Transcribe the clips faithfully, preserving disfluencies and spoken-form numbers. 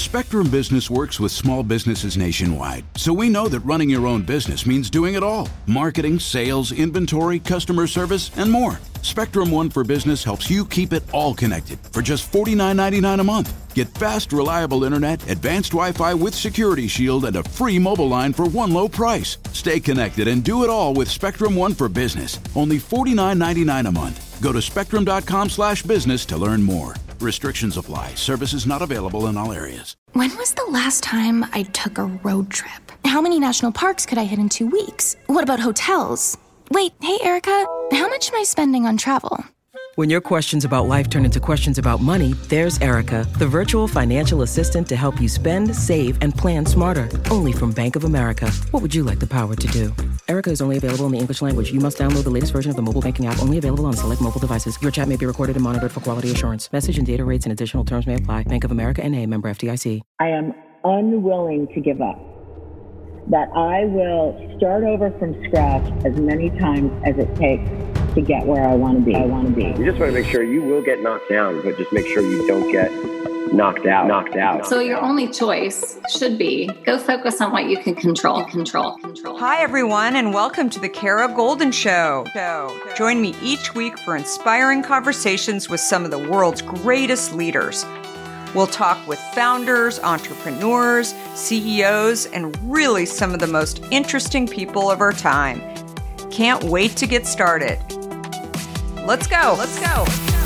Spectrum Business works with small businesses nationwide, so we know that running your own business means doing it all. Marketing, sales, inventory, customer service, and more. Spectrum One for Business helps you keep it all connected for just forty-nine ninety-nine a month. Get fast, reliable internet, advanced Wi-Fi with Security Shield, and a free mobile line for one low price. Stay connected and do it all with Spectrum One for Business. Only forty-nine ninety-nine a month. Go to spectrum.com slash business to learn more. Restrictions apply. Services not available in all areas. When was the last time I took a road trip? How many national parks could I hit in two weeks? What about hotels? Wait, hey, Erica, how much am I spending on travel? When your questions about life turn into questions about money, there's Erica, the virtual financial assistant to help you spend, save, and plan smarter. Only from Bank of America. What would you like the power to do? Erica is only available in the English language. You must download the latest version of the mobile banking app, only available on select mobile devices. Your chat may be recorded and monitored for quality assurance. Message and data rates and additional terms may apply. Bank of America N A, member F D I C. I am unwilling to give up. That I will start over from scratch as many times as it takes to get where I want to be. I want to be. You just want to make sure you will get knocked down, but just make sure you don't get knocked out. Knocked out. So your only choice should be go focus on what you can control. Control. Control. Hi, everyone, and welcome to the Kara Goldin Show. Join me each week for inspiring conversations with some of the world's greatest leaders. We'll talk with founders, entrepreneurs, C E Os, and really some of the most interesting people of our time. Can't wait to get started. Let's go. Let's go.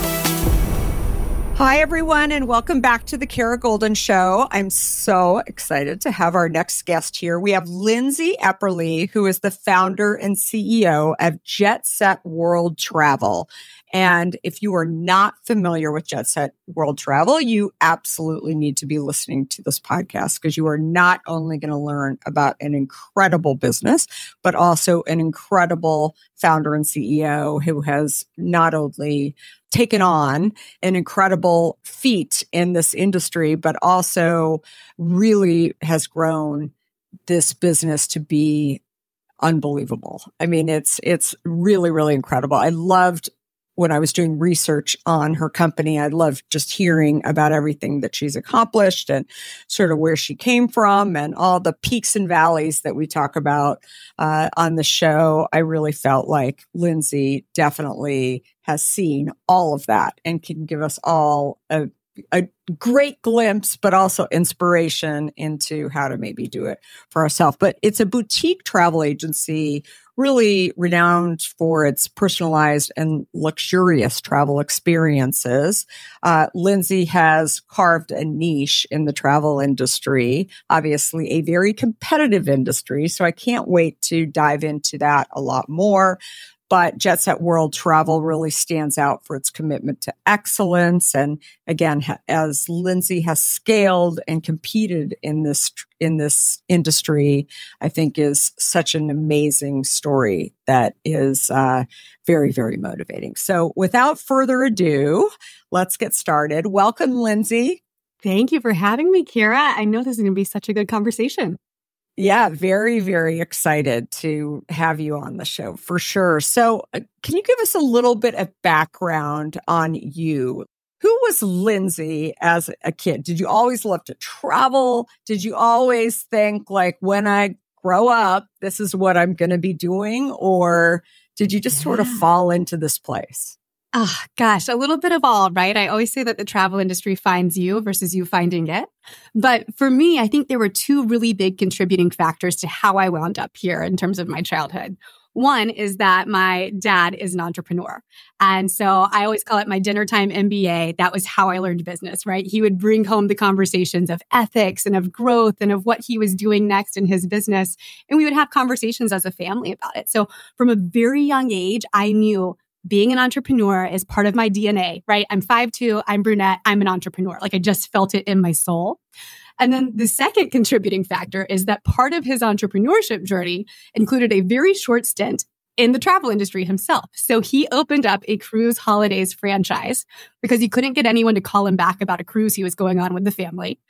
Hi, everyone, and welcome back to the Kara Goldin Show. I'm so excited to have our next guest here. We have Lindsay Epperly, who is the founder and C E O of Jet Set World Travel. And if you are not familiar with Jet Set World Travel, you absolutely need to be listening to this podcast because you are not only going to learn about an incredible business, but also an incredible founder and C E O who has not only taken on an incredible feat in this industry, but also really has grown this business to be unbelievable. I mean, it's it's really, really incredible. I loved when I was doing research on her company, I loved just hearing about everything that she's accomplished and sort of where she came from and all the peaks and valleys that we talk about uh, on the show. I really felt like Lindsay definitely has seen all of that and can give us all a, a great glimpse, but also inspiration into how to maybe do it for ourselves. But it's a boutique travel agency really renowned for its personalized and luxurious travel experiences. Uh, Lindsay has carved a niche in the travel industry, obviously a very competitive industry. So I can't wait to dive into that a lot more. But Jet Set World Travel really stands out for its commitment to excellence. And again, ha- as Lindsay has scaled and competed in this in this industry, I think is such an amazing story that is uh, very, very motivating. So without further ado, let's get started. Welcome, Lindsay. Thank you for having me, Kara. I know this is going to be such a good conversation. Yeah, very, very excited to have you on the show for sure. So uh, can you give us a little bit of background on you? Who was Lindsay as a kid? Did you always love to travel? Did you always think like, when I grow up, this is what I'm going to be doing? Or did you just sort of fall into this place? Oh, gosh, a little bit of all, right? I always say that the travel industry finds you versus you finding it. But for me, I think there were two really big contributing factors to how I wound up here in terms of my childhood. One is that my dad is an entrepreneur. And so I always call it my dinner time M B A. That was how I learned business, right? He would bring home the conversations of ethics and of growth and of what he was doing next in his business. And we would have conversations as a family about it. So from a very young age, I knew being an entrepreneur is part of my D N A, right? I'm five two, I'm brunette, I'm an entrepreneur. Like I just felt it in my soul. And then the second contributing factor is that part of his entrepreneurship journey included a very short stint in the travel industry himself. So he opened up a cruise holidays franchise because he couldn't get anyone to call him back about a cruise he was going on with the family.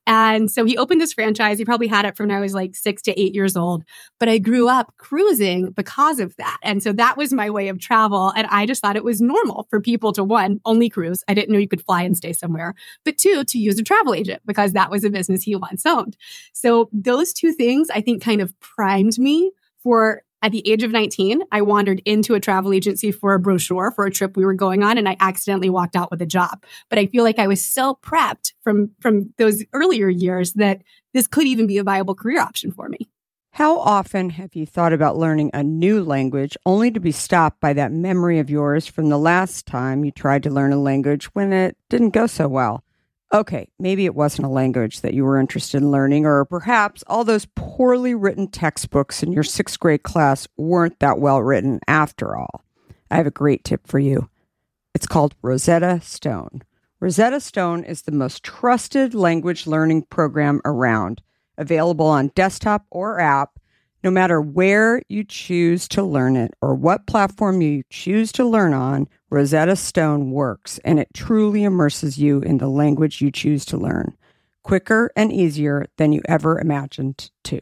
And so he opened this franchise. He probably had it from when I was like six to eight years old. But I grew up cruising because of that. And so that was my way of travel. And I just thought it was normal for people to, one, only cruise. I didn't know you could fly and stay somewhere. But two, to use a travel agent because that was a business he once owned. So those two things, I think, kind of primed me for, at the age of nineteen, I wandered into a travel agency for a brochure for a trip we were going on, and I accidentally walked out with a job. But I feel like I was so prepped from, from those earlier years that this could even be a viable career option for me. How often have you thought about learning a new language only to be stopped by that memory of yours from the last time you tried to learn a language when it didn't go so well? Okay, maybe it wasn't a language that you were interested in learning, or perhaps all those poorly written textbooks in your sixth grade class weren't that well written after all. I have a great tip for you. It's called Rosetta Stone. Rosetta Stone is the most trusted language learning program around, available on desktop or app, no matter where you choose to learn it or what platform you choose to learn on. Rosetta Stone works, and it truly immerses you in the language you choose to learn, quicker and easier than you ever imagined to.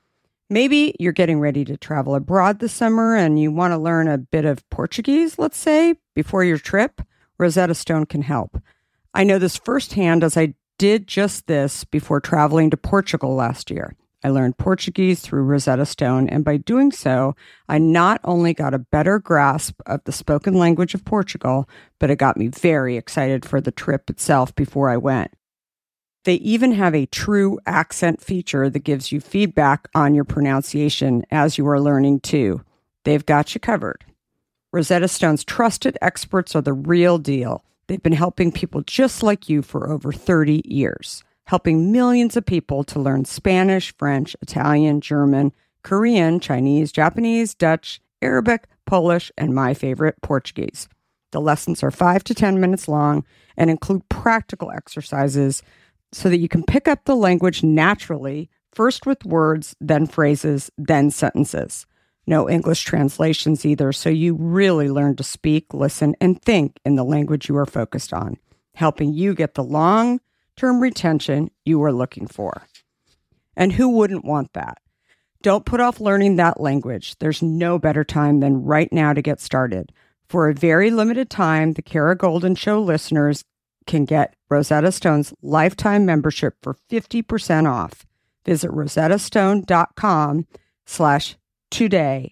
Maybe you're getting ready to travel abroad this summer and you want to learn a bit of Portuguese, let's say, before your trip. Rosetta Stone can help. I know this firsthand as I did just this before traveling to Portugal last year. I learned Portuguese through Rosetta Stone, and by doing so, I not only got a better grasp of the spoken language of Portugal, but it got me very excited for the trip itself before I went. They even have a true accent feature that gives you feedback on your pronunciation as you are learning too. They've got you covered. Rosetta Stone's trusted experts are the real deal. They've been helping people just like you for over thirty years. Helping millions of people to learn Spanish, French, Italian, German, Korean, Chinese, Japanese, Dutch, Arabic, Polish, and my favorite, Portuguese. The lessons are five to ten minutes long and include practical exercises so that you can pick up the language naturally, first with words, then phrases, then sentences. No English translations either, so you really learn to speak, listen, and think in the language you are focused on, helping you get the long term retention you are looking for. And who wouldn't want that? Don't put off learning that language. There's no better time than right now to get started. For a very limited time, the Kara Goldin Show listeners can get Rosetta Stone's lifetime membership for fifty percent off. Visit rosettastone.com slash today.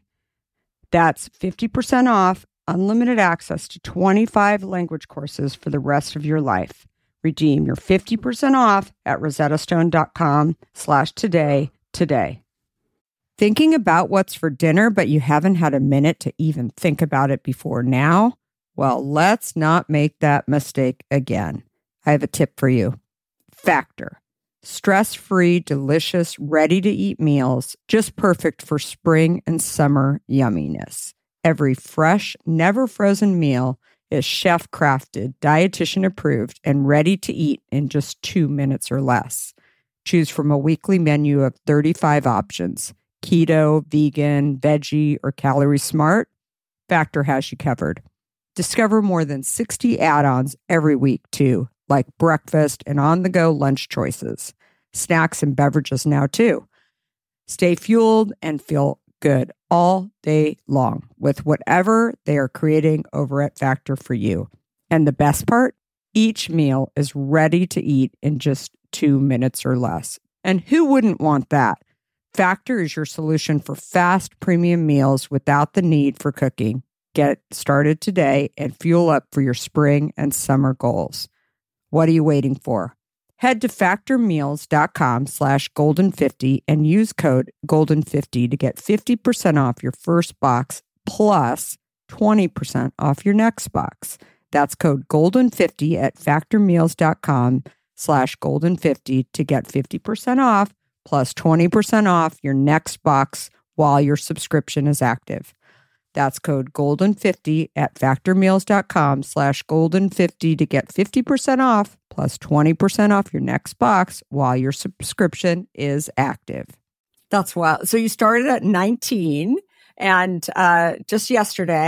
That's fifty percent off, unlimited access to twenty-five language courses for the rest of your life. Redeem your fifty percent off at rosettastone.com slash today today. Thinking about what's for dinner, but you haven't had a minute to even think about it before now? Well, let's not make that mistake again. I have a tip for you. Factor. Stress-free, delicious, ready-to-eat meals, just perfect for spring and summer yumminess. Every fresh, never frozen meal is chef-crafted, dietitian-approved, and ready to eat in just two minutes or less. Choose from a weekly menu of thirty-five options. Keto, vegan, veggie, or calorie smart. Factor has you covered. Discover more than sixty add-ons every week, too, like breakfast and on-the-go lunch choices. Snacks and beverages now, too. Stay fueled and feel good all day long with whatever they are creating over at Factor for you. And the best part? Each meal is ready to eat in just two minutes or less. And who wouldn't want that? Factor is your solution for fast premium meals without the need for cooking. Get started today and fuel up for your spring and summer goals. What are you waiting for? Head to factormeals.com slash golden50 and use code golden fifty to get fifty percent off your first box plus twenty percent off your next box. That's code golden fifty at factormeals.com slash golden50 to get fifty percent off plus twenty percent off your next box while your subscription is active. That's code golden fifty at factormeals.com slash golden50 to get fifty percent off plus twenty percent off your next box while your subscription is active. That's wild. So you started at nineteen, and uh, just yesterday,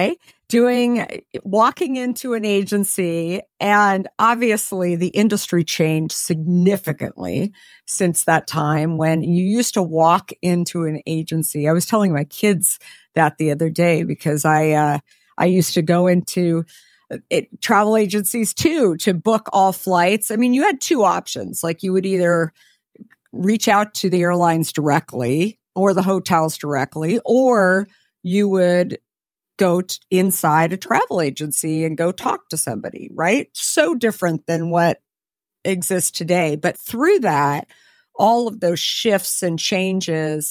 doing, walking into an agency, and obviously the industry changed significantly since that time when you used to walk into an agency. I was telling my kids that the other day because I, uh, I used to go into it, travel agencies too, to book all flights. I mean, you had two options. Like you would either reach out to the airlines directly or the hotels directly, or you would go t- inside a travel agency and go talk to somebody, right? So different than what exists today. But through that, all of those shifts and changes,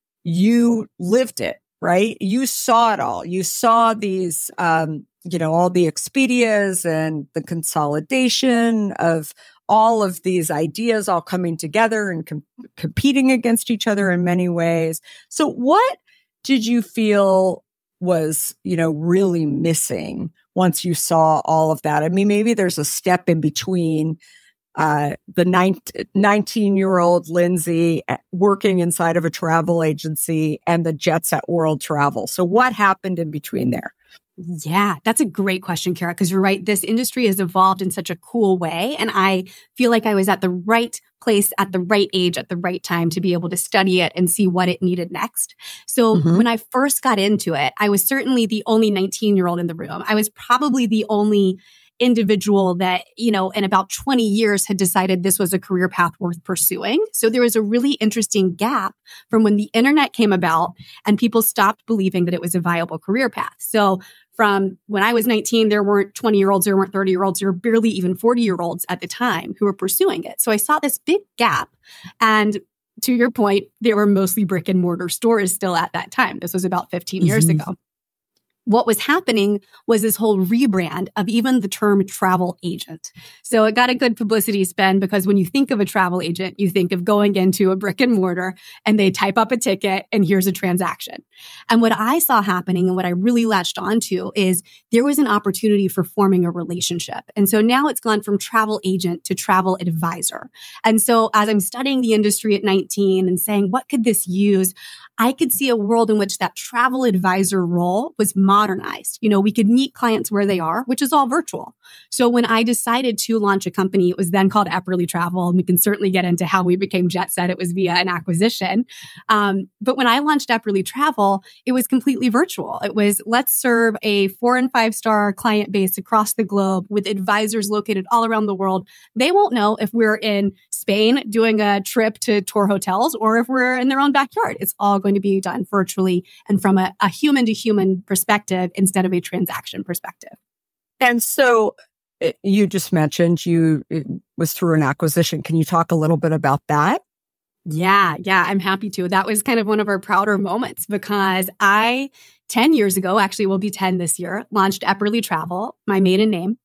you lived it, right? You saw it all. You saw these, um, you know, all the Expedias and the consolidation of all of these ideas all coming together and com- competing against each other in many ways. So what did you feel was, you know, really missing once you saw all of that? I mean, maybe there's a step in between uh, the nineteen-year-old Lindsay working inside of a travel agency and the Jet Set World Travel. So what happened in between there? Yeah, that's a great question, Kara, because you're right. This industry has evolved in such a cool way. And I feel like I was at the right place at the right age at the right time to be able to study it and see what it needed next. So mm-hmm. when I first got into it, I was certainly the only nineteen-year-old in the room. I was probably the only individual that, you know, in about twenty years had decided this was a career path worth pursuing. So there was a really interesting gap from when the internet came about and people stopped believing that it was a viable career path. So from when I was nineteen, there weren't twenty-year-olds, there weren't thirty-year-olds, there were barely even forty-year-olds at the time who were pursuing it. So I saw this big gap. And to your point, there were mostly brick and mortar stores still at that time. This was about fifteen mm-hmm. years ago. What was happening was this whole rebrand of even the term travel agent. So it got a good publicity spin because when you think of a travel agent, you think of going into a brick and mortar and they type up a ticket and here's a transaction. And what I saw happening and what I really latched onto is there was an opportunity for forming a relationship. And so now it's gone from travel agent to travel advisor. And so as I'm studying the industry at nineteen and saying, what could this use? I could see a world in which that travel advisor role was modernized. You know, we could meet clients where they are, which is all virtual. So when I decided to launch a company, it was then called Epperly Travel. And we can certainly get into how we became Jet Set. It was via an acquisition. Um, but when I launched Epperly Travel, it was completely virtual. It was, let's serve a four and five star client base across the globe with advisors located all around the world. They won't know if we're in Spain doing a trip to tour hotels or if we're in their own backyard. It's all going to be done virtually and from a, a human to human perspective instead of a transaction perspective. And so you just mentioned you it was through an acquisition. Can you talk a little bit about that? Yeah, yeah, I'm happy to. That was kind of one of our prouder moments because I, ten years ago, actually will be ten this year, launched Epperly Travel, my maiden name.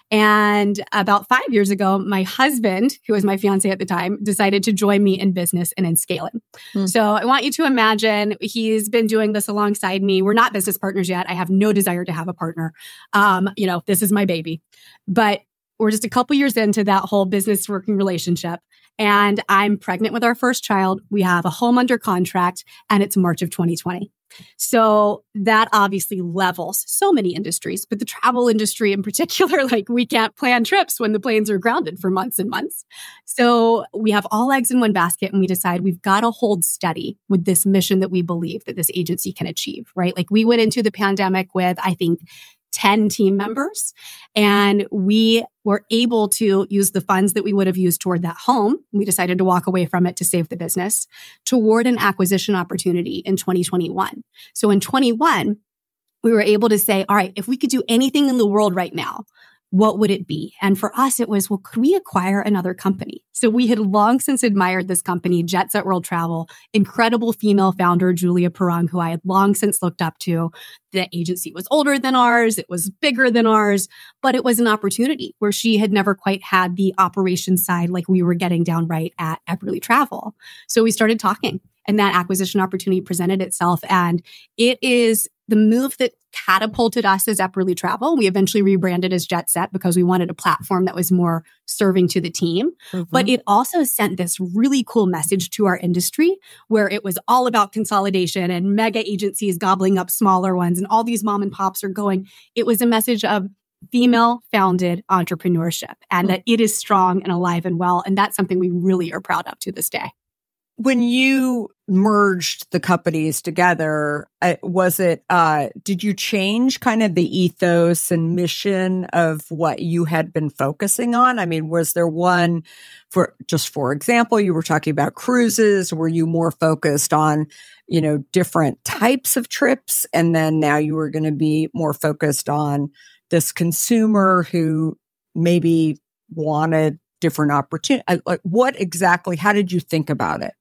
And about five years ago, my husband, who was my fiance at the time, decided to join me in business and in scaling. Mm. So I want you to imagine he's been doing this alongside me. We're not business partners yet. I have no desire to have a partner. Um, you know, this is my baby. But we're just a couple years into that whole business working relationship. And I'm pregnant with our first child. We have a home under contract, and it's March of twenty twenty. So that obviously levels so many industries, but the travel industry in particular, like we can't plan trips when the planes are grounded for months and months. So we have all eggs in one basket and we decide we've got to hold steady with this mission that we believe that this agency can achieve, right? Like we went into the pandemic with, I think, ten team members. And we were able to use the funds that we would have used toward that home. We decided to walk away from it to save the business toward an acquisition opportunity in twenty twenty-one. So in twenty-one, we were able to say, all right, if we could do anything in the world right now, what would it be? And for us, it was, well, could we acquire another company? So we had long since admired this company, Jet Set World Travel, incredible female founder, Julia Perung, who I had long since looked up to. The agency was older than ours. It was bigger than ours, but it was an opportunity where she had never quite had the operations side like we were getting down right at Epperly Travel. So we started talking and that acquisition opportunity presented itself. And it is the move that catapulted us as Epperly Travel. We eventually rebranded as JetSet because we wanted a platform that was more serving to the team. Mm-hmm. But it also sent this really cool message to our industry where it was all about consolidation and mega agencies gobbling up smaller ones and all these mom and pops are going. It was a message of female-founded entrepreneurship and mm-hmm. that it is strong and alive and well. And that's something we really are proud of to this day. When you merged the companies together, uh, was it, uh, did you change kind of the ethos and mission of what you had been focusing on? I mean, was there one for, just for example, you were talking about cruises. Were you more focused on, you know, different types of trips? And then now you were going to be more focused on this consumer who maybe wanted different opportunities. Like, what exactly, how did you think about it?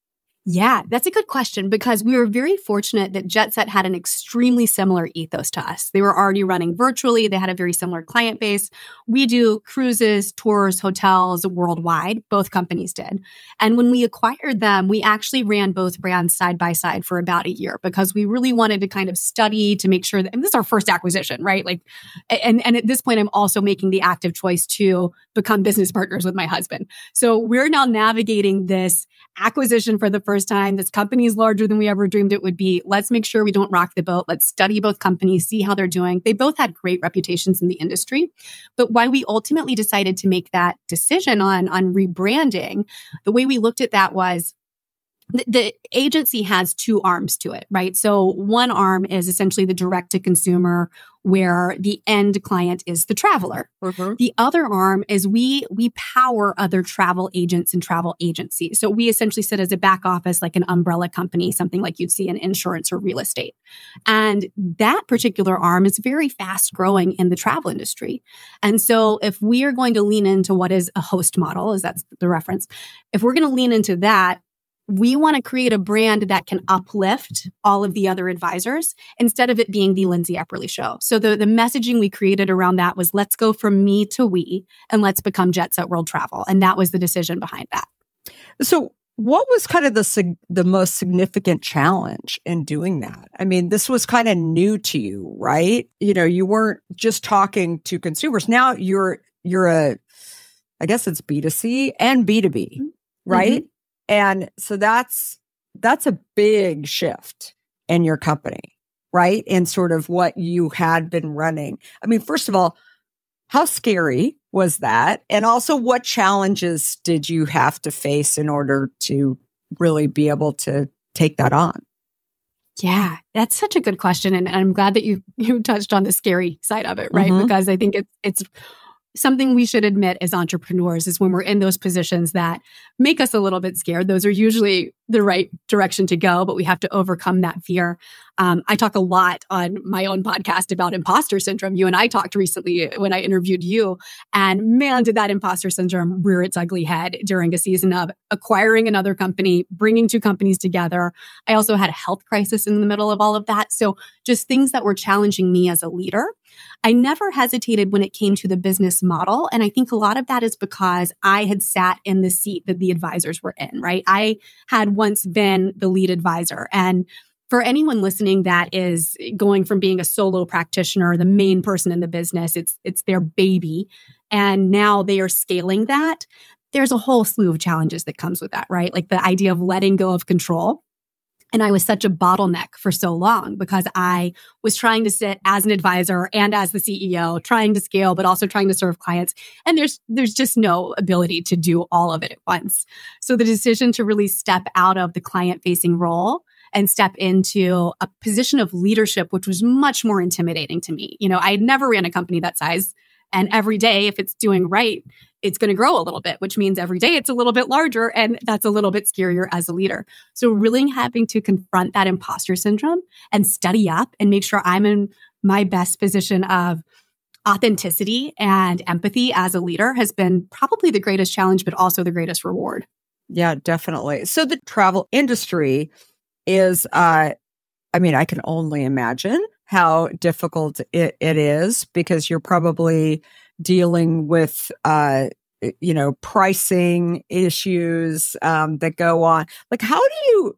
Yeah, that's a good question because we were very fortunate that JetSet had an extremely similar ethos to us. They were already running virtually. They had a very similar client base. We do cruises, tours, hotels worldwide. Both companies did. And when we acquired them, we actually ran both brands side by side for about a year because we really wanted to kind of study to make sure that, and this is our first acquisition, right? Like, and, and at this point, I'm also making the active choice to become business partners with my husband. So we're now navigating this acquisition for the first time. This company is larger than we ever dreamed it would be. Let's make sure we don't rock the boat. Let's study both companies, see how they're doing. They both had great reputations in the industry. But why we ultimately decided to make that decision on, on rebranding, the way we looked at that was the, the agency has two arms to it, right? So one arm is essentially the direct to consumer where the end client is the traveler. Mm-hmm. The other arm is we we power other travel agents and travel agencies. So we essentially sit as a back office, like an umbrella company, something like you'd see in insurance or real estate. And that particular arm is very fast growing in the travel industry. And so if we are going to lean into what is a host model, as that's the reference, if we're going to lean into that, we want to create a brand that can uplift all of the other advisors instead of it being the Lindsay Epperly Show. So the, the messaging we created around that was let's go from me to we and let's become JetSet World Travel. And that was the decision behind that. So what was kind of the sig- the most significant challenge in doing that? I mean, this was kind of new to you, right? You know, you weren't just talking to consumers. Now you're you're a, I guess it's B two C and B two B, right? Mm-hmm. And so that's, that's a big shift in your company, right? And sort of what you had been running. I mean, first of all, how scary was that? And also what challenges did you have to face in order to really be able to take that on? Yeah, that's such a good question. And I'm glad that you, you touched on the scary side of it, right? Mm-hmm. Because I think it's, it's, something we should admit as entrepreneurs is when we're in those positions that make us a little bit scared. Those are usually the right direction to go, but we have to overcome that fear. Um, I talk a lot on my own podcast about imposter syndrome. You and I talked recently when I interviewed you, and man, did that imposter syndrome rear its ugly head during a season of acquiring another company, bringing two companies together. I also had a health crisis in the middle of all of that. So just things that were challenging me as a leader. I never hesitated when it came to the business model. And I think a lot of that is because I had sat in the seat that the advisors were in, right? I had once been the lead advisor. And for anyone listening that is going from being a solo practitioner, the main person in the business, it's it's their baby. And now they are scaling that. There's a whole slew of challenges that comes with that, right? Like the idea of letting go of control. And I was such a bottleneck for so long because I was trying to sit as an advisor and as the C E O, trying to scale, but also trying to serve clients. And there's there's just no ability to do all of it at once. So the decision to really step out of the client-facing role and step into a position of leadership, which was much more intimidating to me. You know, I had never ran a company that size. And every day, if it's doing right, it's going to grow a little bit, which means every day it's a little bit larger. And that's a little bit scarier as a leader. So really having to confront that imposter syndrome and study up and make sure I'm in my best position of authenticity and empathy as a leader has been probably the greatest challenge, but also the greatest reward. Yeah, definitely. So the travel industry is, uh, I mean, I can only imagine how difficult it, it is because you're probably dealing with, uh, you know, pricing issues um, that go on. Like, how do you,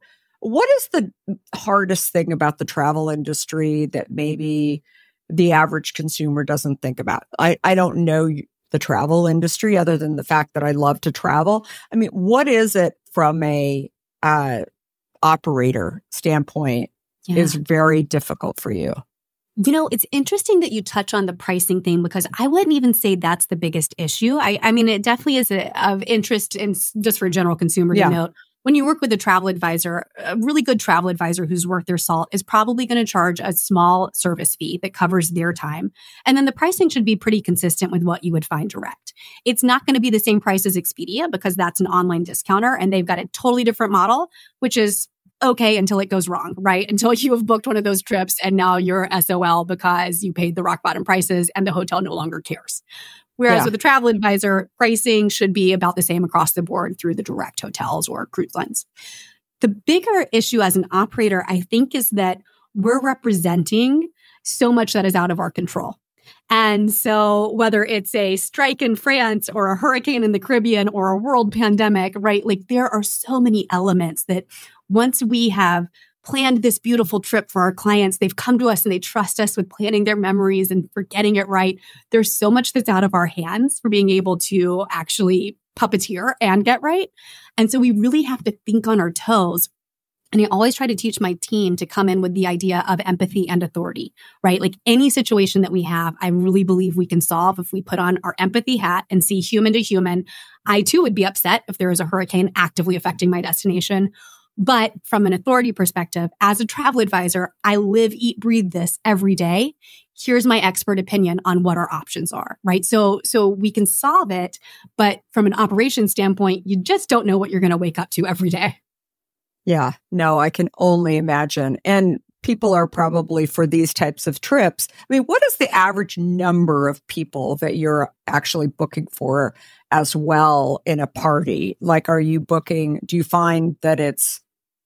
what is the hardest thing about the travel industry that maybe the average consumer doesn't think about? I, I don't know the travel industry other than the fact that I love to travel. I mean, what is it from a uh, operator standpoint yeah. is very difficult for you? You know, it's interesting that you touch on the pricing thing because I wouldn't even say that's the biggest issue. I, I mean, it definitely is a, of interest in just for a general consumer yeah. to note. When you work with a travel advisor, a really good travel advisor who's worth their salt is probably going to charge a small service fee that covers their time. And then the pricing should be pretty consistent with what you would find direct. It's not going to be the same price as Expedia because that's an online discounter and they've got a totally different model, which is okay until it goes wrong, right? Until you have booked one of those trips and now you're S O L because you paid the rock bottom prices and the hotel no longer cares. Whereas yeah. with a travel advisor, pricing should be about the same across the board through the direct hotels or cruise lines. The bigger issue as an operator, I think, is that we're representing so much that is out of our control. And so whether it's a strike in France or a hurricane in the Caribbean or a world pandemic, right? Like there are so many elements that once we have planned this beautiful trip for our clients, they've come to us and they trust us with planning their memories and for getting it right. There's so much that's out of our hands for being able to actually puppeteer and get right. And so we really have to think on our toes. And I always try to teach my team to come in with the idea of empathy and authority, right? Like any situation that we have, I really believe we can solve if we put on our empathy hat and see human to human. I too would be upset if there was a hurricane actively affecting my destination. But from an authority perspective, as a travel advisor, I live, eat, breathe this every day. Here's my expert opinion on what our options are, right? So, so we can solve it, but from an operations standpoint, you just don't know what you're going to wake up to every day. Yeah, no, I can only imagine. And people are probably for these types of trips. I mean, what is the average number of people that you're actually booking for as well in a party? Like, are you booking, do you find that it's,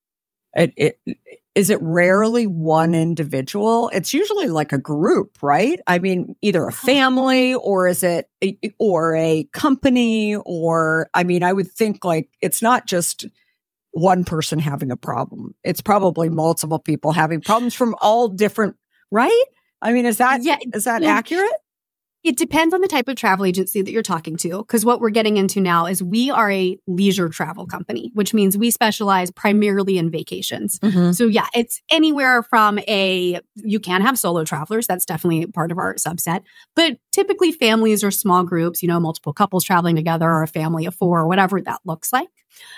it, it is it rarely one individual? It's usually like a group, right? I mean, either a family or is it, a, or a company or, I mean, I would think like it's not just one person having a problem. It's probably multiple people having problems from all different, right? I mean, is that, yeah, is that yeah. accurate? It depends on the type of travel agency that you're talking to, because what we're getting into now is we are a leisure travel company, which means we specialize primarily in vacations. Mm-hmm. So yeah, it's anywhere from a, you can have solo travelers. That's definitely part of our subset, but typically families or small groups, you know, multiple couples traveling together or a family of four or whatever that looks like.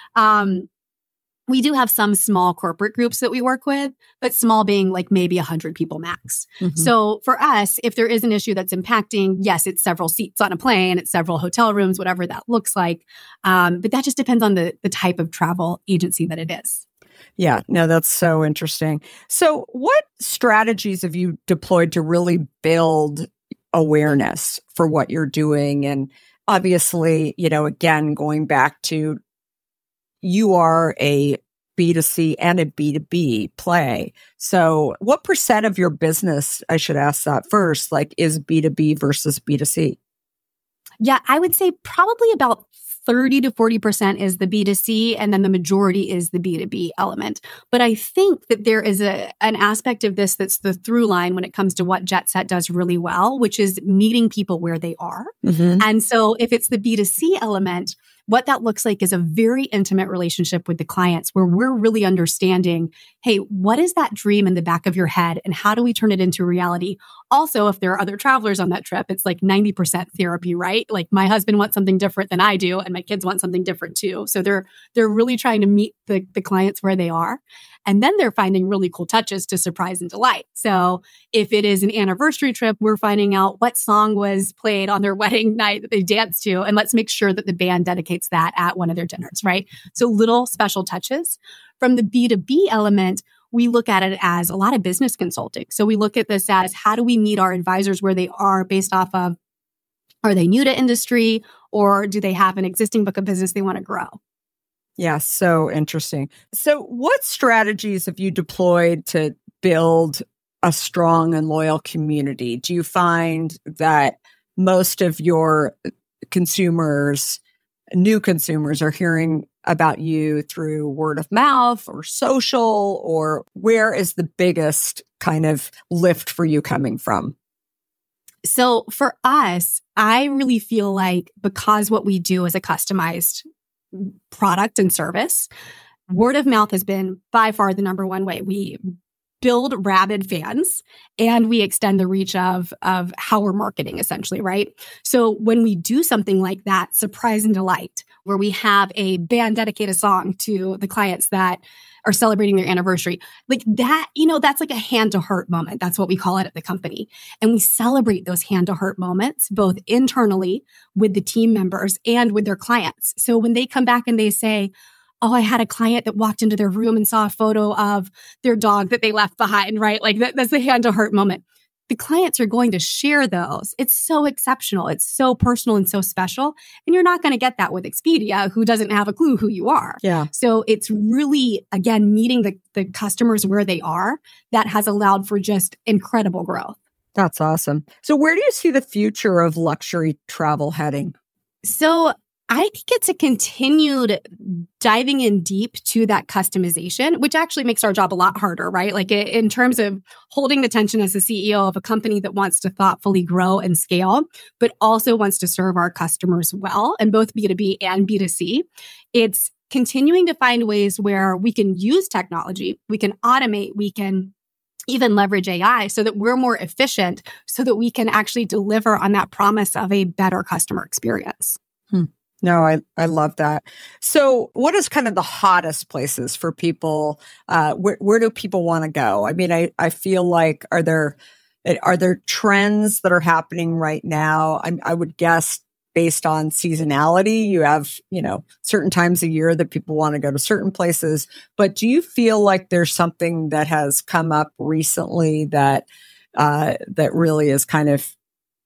Um, We do have some small corporate groups that we work with, but small being like maybe one hundred people max. Mm-hmm. So for us, if there is an issue that's impacting, yes, it's several seats on a plane, it's several hotel rooms, whatever that looks like. Um, but that just depends on the, the type of travel agency that it is. Yeah, no, that's so interesting. So what strategies have you deployed to really build awareness for what you're doing? And obviously, you know, again, going back to you are a B two C and a B two B play. So what percent of your business, I should ask that first, like is B two B versus B two C? Yeah, I would say probably about thirty to forty percent is the B two C, and then the majority is the B two B element. But I think that there is a an aspect of this that's the through line when it comes to what JetSet does really well, which is meeting people where they are. Mm-hmm. And so if it's the B two C element, what that looks like is a very intimate relationship with the clients where we're really understanding, hey, what is that dream in the back of your head and how do we turn it into reality? Also, if there are other travelers on that trip, it's like ninety percent therapy, right? Like my husband wants something different than I do and my kids want something different too. So they're they're really trying to meet the, the clients where they are. And then they're finding really cool touches to surprise and delight. So if it is an anniversary trip, we're finding out what song was played on their wedding night that they danced to. And let's make sure that the band dedicates that at one of their dinners, right? So little special touches. From the B two B element, we look at it as a lot of business consulting. So we look at this as how do we meet our advisors where they are based off of, are they new to industry or do they have an existing book of business they want to grow? Yeah, so interesting. So what strategies have you deployed to build a strong and loyal community? Do you find that most of your consumers, new consumers, are hearing about you through word of mouth or social, or where is the biggest kind of lift for you coming from? So for us, I really feel like because what we do is a customized product and service, word of mouth has been by far the number one way. We build rabid fans and we extend the reach of, of how we're marketing essentially, right? So when we do something like that, surprise and delight, where we have a band dedicate a song to the clients that are celebrating their anniversary, like that, you know, that's like a hand to heart moment. That's what we call it at the company. And we celebrate those hand to heart moments, both internally with the team members and with their clients. So when they come back and they say, oh, I had a client that walked into their room and saw a photo of their dog that they left behind, right? Like that, that's the hand to heart moment. The clients are going to share those. It's so exceptional. It's so personal and so special. And you're not going to get that with Expedia, who doesn't have a clue who you are. Yeah. So it's really, again, meeting the, the customers where they are that has allowed for just incredible growth. That's awesome. So where do you see the future of luxury travel heading? So I think it's a continued diving in deep to that customization, which actually makes our job a lot harder, right? Like in terms of holding the tension as the C E O of a company that wants to thoughtfully grow and scale, but also wants to serve our customers well, and both B two B and B two C. It's continuing to find ways where we can use technology, we can automate, we can even leverage A I so that we're more efficient, so that we can actually deliver on that promise of a better customer experience. Hmm. No, I, I love that. So what is kind of the hottest places for people? Uh, where, where do people want to go? I mean, I, I feel like, are there, are there trends that are happening right now? I, I would guess based on seasonality, you have, you know, certain times a year that people want to go to certain places, but do you feel like there's something that has come up recently that, uh, that really is kind of,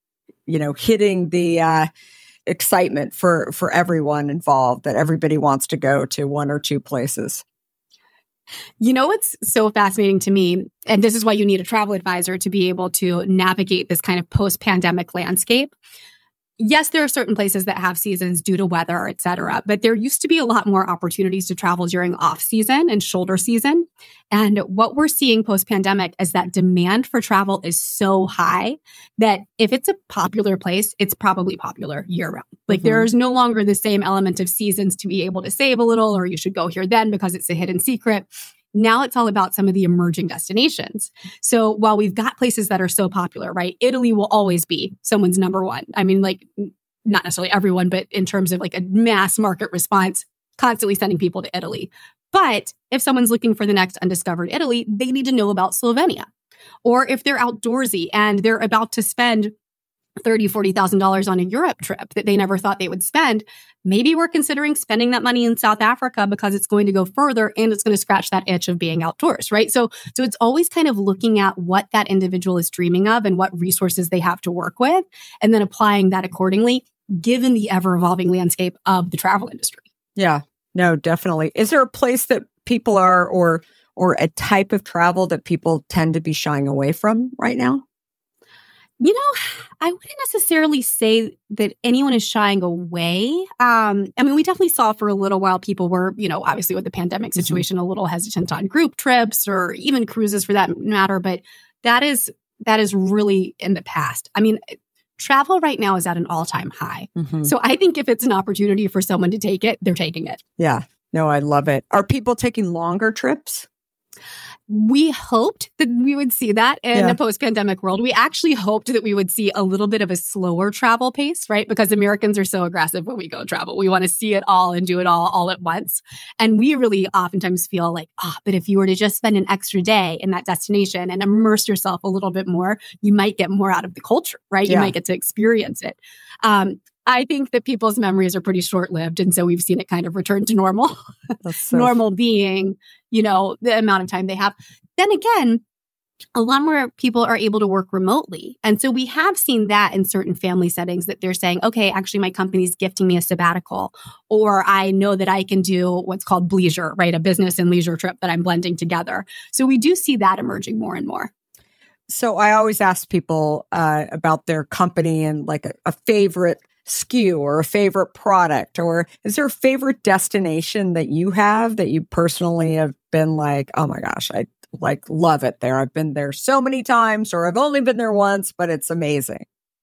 you know, hitting the, uh, excitement for, for everyone involved, that everybody wants to go to one or two places? You know what's so fascinating to me, and this is why you need a travel advisor to be able to navigate this kind of post-pandemic landscape. Yes, there are certain places that have seasons due to weather, et cetera, but there used to be a lot more opportunities to travel during off-season and shoulder season. And what we're seeing post-pandemic is that demand for travel is so high that if it's a popular place, it's probably popular year-round. Like mm-hmm. there's no longer the same element of seasons to be able to save a little, or you should go here then because it's a hidden secret. Now it's all about some of the emerging destinations. So while we've got places that are so popular, right? Italy will always be someone's number one. I mean, like not necessarily everyone, but in terms of like a mass market response, constantly sending people to Italy. But if someone's looking for the next undiscovered Italy, they need to know about Slovenia. Or if they're outdoorsy and they're about to spend thirty thousand dollars, forty thousand dollars on a Europe trip that they never thought they would spend, maybe we're considering spending that money in South Africa because it's going to go further and it's going to scratch that itch of being outdoors, right? So, so it's always kind of looking at what that individual is dreaming of and what resources they have to work with, and then applying that accordingly, given the ever-evolving landscape of the travel industry. Yeah, no, definitely. Is there a place that people are, or or a type of travel that people tend to be shying away from right now? You know, I wouldn't necessarily say that anyone is shying away. Um, I mean, we definitely saw for a little while people were, you know, obviously with the pandemic situation, mm-hmm. a little hesitant on group trips or even cruises for that matter. But that is that is really in the past. I mean, travel right now is at an all-time high. Mm-hmm. So I think if it's an opportunity for someone to take it, they're taking it. Yeah. No, I love it. Are people taking longer trips? We hoped that we would see that in yeah. a post-pandemic world. We actually hoped that we would see a little bit of a slower travel pace, right? Because Americans are so aggressive when we go travel. We want to see it all and do it all all at once. And we really oftentimes feel like, ah, oh, but if you were to just spend an extra day in that destination and immerse yourself a little bit more, you might get more out of the culture, right? Yeah. You might get to experience it. Um, I think that people's memories are pretty short-lived. And so we've seen it kind of return to normal. So normal being, you know, the amount of time they have. Then again, a lot more people are able to work remotely. And so we have seen that in certain family settings that they're saying, okay, actually my company's gifting me a sabbatical, or I know that I can do what's called bleisure, right? A business and leisure trip that I'm blending together. So we do see that emerging more and more. So I always ask people uh, about their company and like a, a favorite S K U or a favorite product? Or is there a favorite destination that you have that you personally have been like, oh my gosh, I like love it there. I've been there so many times, or I've only been there once, but it's amazing.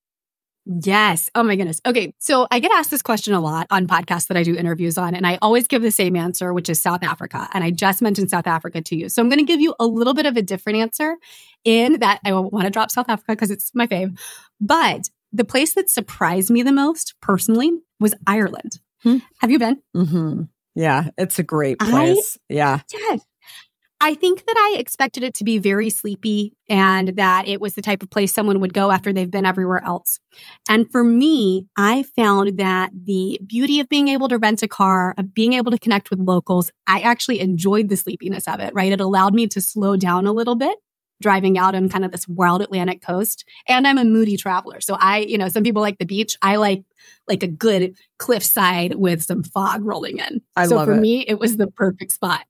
Yes. Oh my goodness. Okay. So I get asked this question a lot on podcasts that I do interviews on, and I always give the same answer, which is South Africa. And I just mentioned South Africa to you. So I'm going to give you a little bit of a different answer in that I want to drop South Africa because it's my fave. But the place that surprised me the most personally was Ireland. Hmm. Have you been? Mm-hmm. Yeah. It's a great place. I, yeah. Yes. I think that I expected it to be very sleepy and that it was the type of place someone would go after they've been everywhere else. And for me, I found that the beauty of being able to rent a car, of being able to connect with locals, I actually enjoyed the sleepiness of it, right? It allowed me to slow down a little bit driving out on kind of this wild Atlantic coast. And I'm a moody traveler. So I, you know, some people like the beach. I like like a good cliffside with some fog rolling in. I so love for it. me, it was the perfect spot.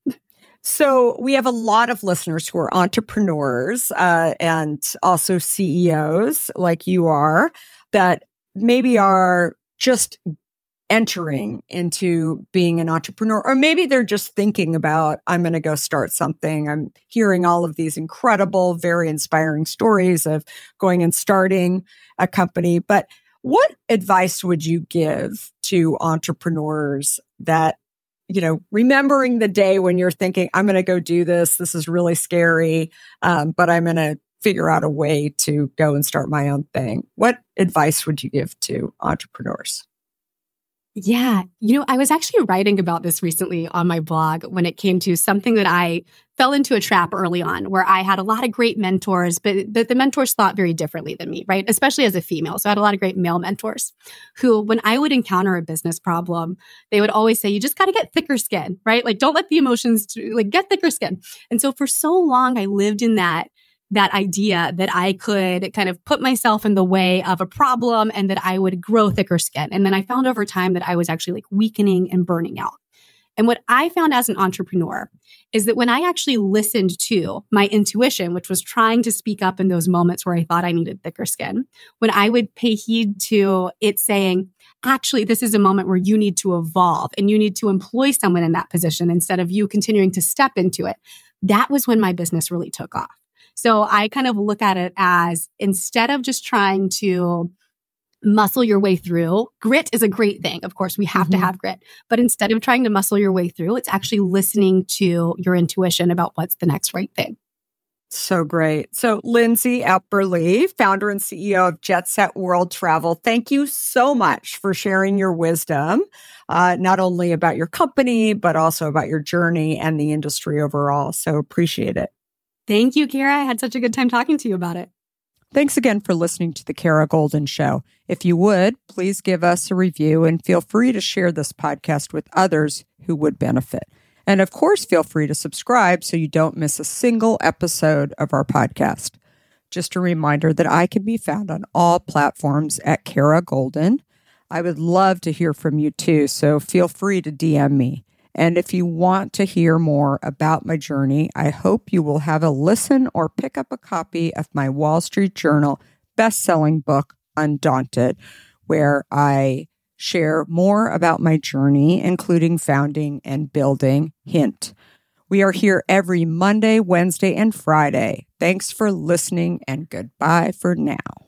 So we have a lot of listeners who are entrepreneurs uh, and also C E Os like you are that maybe are just entering into being an entrepreneur, or maybe they're just thinking about, I'm going to go start something. I'm hearing all of these incredible, very inspiring stories of going and starting a company. But what advice would you give to entrepreneurs that, you know, remembering the day when you're thinking, I'm going to go do this. This is really scary, um, but I'm going to figure out a way to go and start my own thing. What advice would you give to entrepreneurs? Yeah. You know, I was actually writing about this recently on my blog when it came to something that I fell into a trap early on where I had a lot of great mentors, but, but the mentors thought very differently than me, right? Especially as a female. So I had a lot of great male mentors who, when I would encounter a business problem, they would always say, you just got to get thicker skin, right? Like, don't let the emotions, like, get thicker skin. And so for so long, I lived in that that idea that I could kind of put myself in the way of a problem and that I would grow thicker skin. And then I found over time that I was actually like weakening and burning out. And what I found as an entrepreneur is that when I actually listened to my intuition, which was trying to speak up in those moments where I thought I needed thicker skin, when I would pay heed to it saying, actually, this is a moment where you need to evolve and you need to employ someone in that position instead of you continuing to step into it, that was when my business really took off. So I kind of look at it as, instead of just trying to muscle your way through, grit is a great thing. Of course, we have mm-hmm. to have grit. But instead of trying to muscle your way through, it's actually listening to your intuition about what's the next right thing. So great. So Lindsay Epperly, founder and C E O of Jet Set World Travel, thank you so much for sharing your wisdom, uh, not only about your company, but also about your journey and the industry overall. So appreciate it. Thank you, Kara. I had such a good time talking to you about it. Thanks again for listening to The Kara Goldin Show. If you would, please give us a review and feel free to share this podcast with others who would benefit. And of course, feel free to subscribe so you don't miss a single episode of our podcast. Just a reminder that I can be found on all platforms at Kara Goldin. I would love to hear from you too, so feel free to D M me. And if you want to hear more about my journey, I hope you will have a listen or pick up a copy of my Wall Street Journal best-selling book, Undaunted, where I share more about my journey, including founding and building Hint. We are here every Monday, Wednesday, and Friday. Thanks for listening, and goodbye for now.